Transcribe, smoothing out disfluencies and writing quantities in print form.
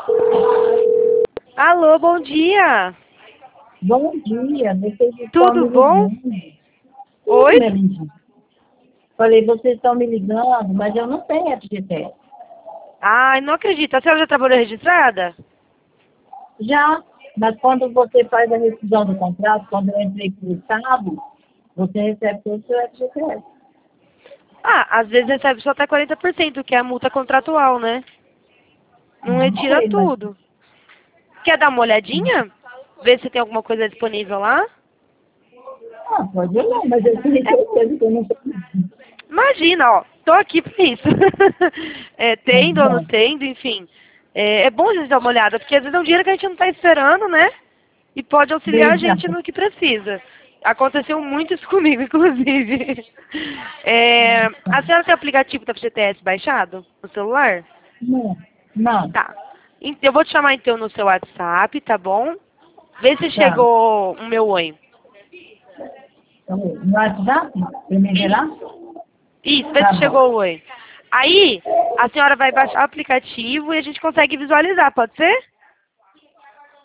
Alô, bom dia. Bom dia, vocês estão Tudo me bom? ligando. Oi? Minha lindinha. Falei, vocês estão me ligando, mas eu não tenho FGTS. Ai, não acredito. A senhora já trabalhou registrada? Já, mas quando você faz a rescisão do contrato, quando eu entrei para o Estado, você recebe todo o seu FGTS. Ah, às vezes recebe só até 40%, que é a multa contratual, né? Não Não retira sei, mas... tudo. Quer dar uma olhadinha? Ver se tem alguma coisa disponível lá? Ah, pode olhar, mas eu tenho certeza que eu não tenho. Imagina, ó. Tô aqui pra isso. Mas, Tendo ou não bom, tendo, enfim. É bom a gente dar uma olhada, porque às vezes é um dinheiro que a gente não tá esperando, né? E pode auxiliar a gente verdade. no que precisa. Aconteceu muito isso comigo, inclusive. A senhora tem o aplicativo da FGTS baixado no celular? Não, não, Tá. Eu vou te chamar então no seu WhatsApp, tá bom? Vê se tá. chegou o meu oi. No WhatsApp, para me ver lá? Isso, vê Tá se bom. chegou o oi. Aí, a senhora vai baixar o aplicativo e a gente consegue visualizar, pode ser?